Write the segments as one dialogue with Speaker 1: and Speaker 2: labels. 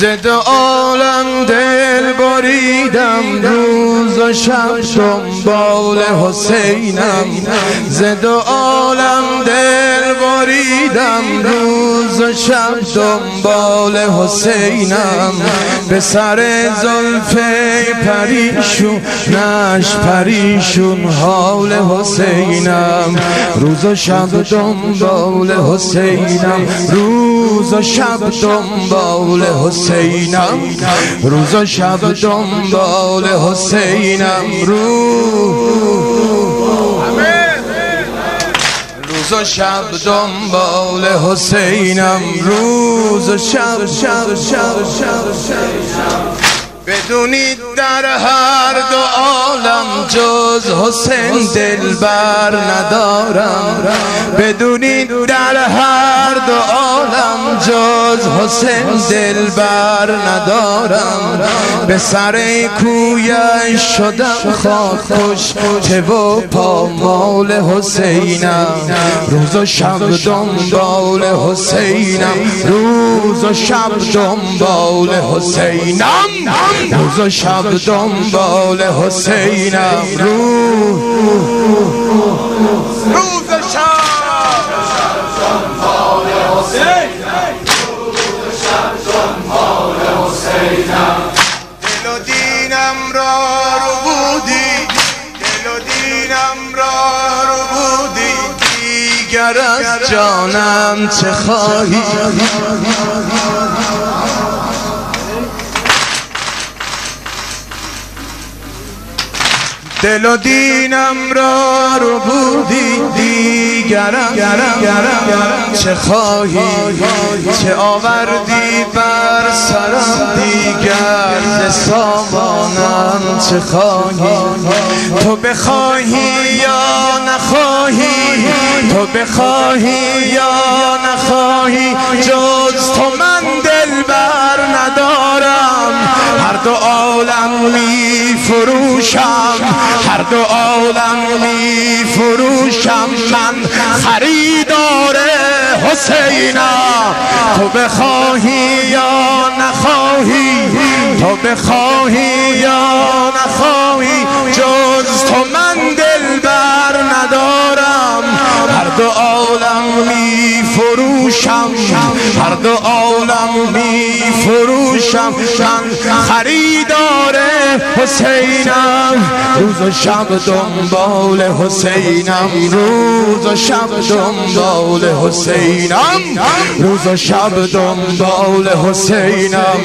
Speaker 1: ز دو عالم دل بریدم، روز و شب دنبال حسینم. ز دو عالم دل بریدم، روز و شب دنبال حسینم. به سر زلف پریشون نش پریشون حال حسینم. روز و شب دنبال حسینم، روز و شب دنبال حسینم، روز و شب دنبال حسینم. روز و شب دنبال حسینم، روز و شب بدونید در هر دو عالم جز حسین دلبر ندارم. بدونید در هر دو عالم جز حسین دلبر ندارم. به سر کویش شدم خاکش که و پامال حسینم. روز و شب دنبال حسینم، روز و شب دنبال حسینم، روز و شب دنبال حسینم. روز و شب دنبال حسینم، روز و شب دنبال حسینم. دل و دینم را رو بودی، دل و دینم را رو بودی، دیگر از جانم چه خواهی؟ دل و دینم را رو بودی، دیگرم چه خواهی؟ چه آوردی بر سرم دیگر ز سامانم چه خواهی؟ تو بخواهی یا نخواهی، تو بخواهی یا نخواهی، جز تو من دلبر ندارم. هر دو عالم می فروشم، هر دو عالم می فروشم، من خریدار حسینم. تو بخواهی یا نخواهی، تو بخواهی یا نخواهی، جز تو من دلبر ندارم. هر دو عالم می فروشم، هر دو عالم می فروشم، من خریدار حسینم. روز و شب دنبال حسینم، روز و شب دنبال حسینم، روز و شب دنبال حسینم.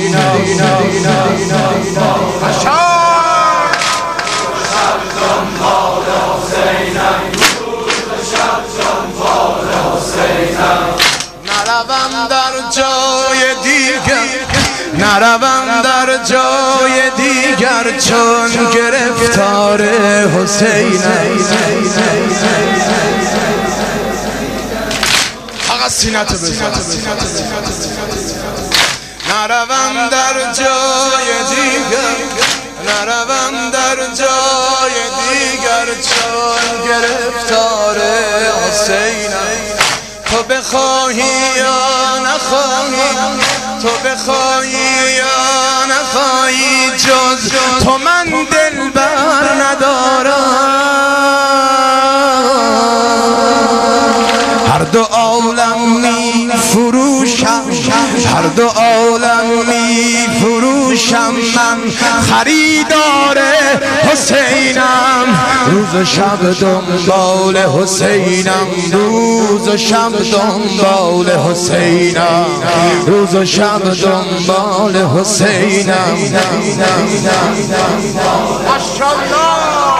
Speaker 1: نروم در جای دیگر، نروم در جای دیگر، چون گرفتار حسینم. فقط سینه‌تو بزن. نروم در جای دیگر، نروم در جای دیگر، چون گرفتار حسینم. تو بخواهی یا نخواهی، تو بخواهی یا نخواهی، جز تو من دلبر ندارم. هر دو عالم می فروشم، هر دو عالم می فروشم، من خریدار حسینم. روز و شب دنبال حسینم، روز و شب دنبال حسینم، روز و شب دنبال حسینم. ماشاءالله.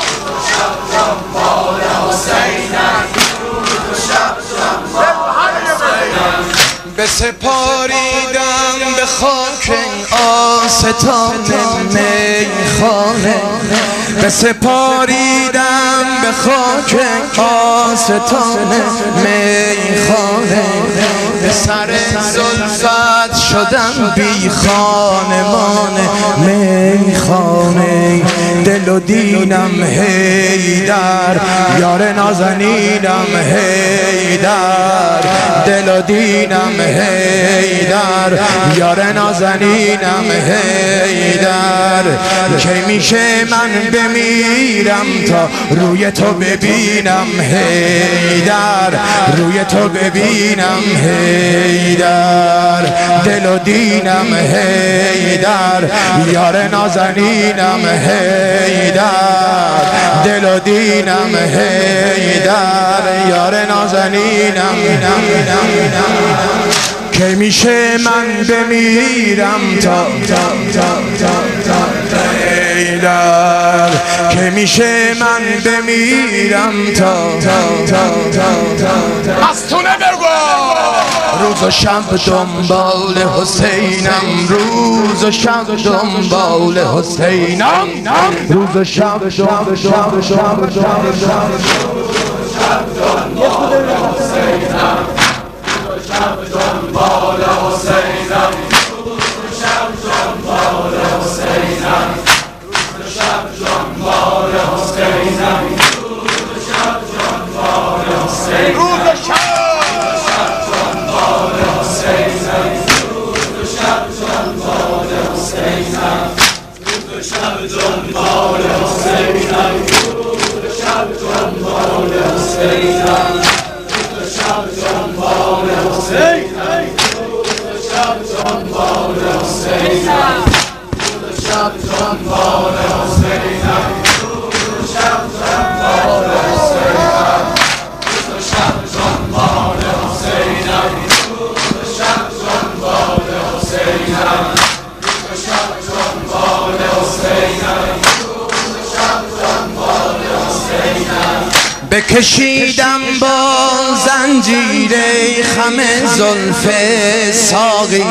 Speaker 1: بسپاریدم به خاک آستان میخانه، بسپاریدم به خاک آستان میخانه. به سر زلفت
Speaker 2: شدم بی خانمان میخانه، دل و دینم حیدر، یار نازنینم حیدر، دل و دینم حیدر، یار نازنینم حیدر. کی میشه من بمیرم تا روی تو ببینم حیدر، روی تو ببینم حیدر، دل و دینم حیدر، یار نازنینم حیدر، دل و دینم حیدر، یار نازنینم. کی میشه من بمیرم تا حیدر، کی میشه من بمیرم تا
Speaker 1: مستونه بگو.
Speaker 2: روز و شب دنبال حسینم، روز و شب دنبال حسینم، روز و شب بکشیدم با زنجیر خم زلف ساقی،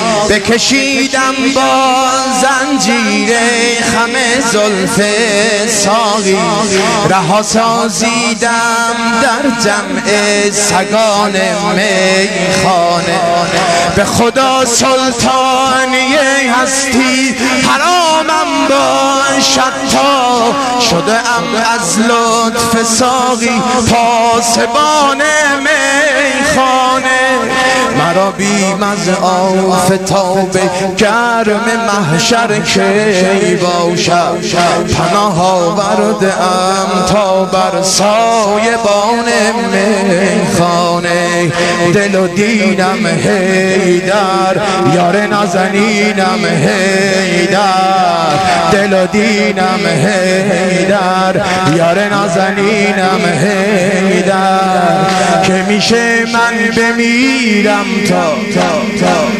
Speaker 2: بکشیدم با زنجیر خم زلف ساقی، رها سازیدم در جمع سگان میخانه. به خدا سلطانی هستی حرامم باشد تا شده ام از لطف ساقی پاسبان میخانه. مرا بیم از آفتاب گرم محشر کی باشد، پناه آورده ام تا بر سایبان میخانه. دل و دینم حیدر، یار نازنینم حیدر، دل و دینم حیدر، یار نازنینم حیدر. که میشه من بمیرم تا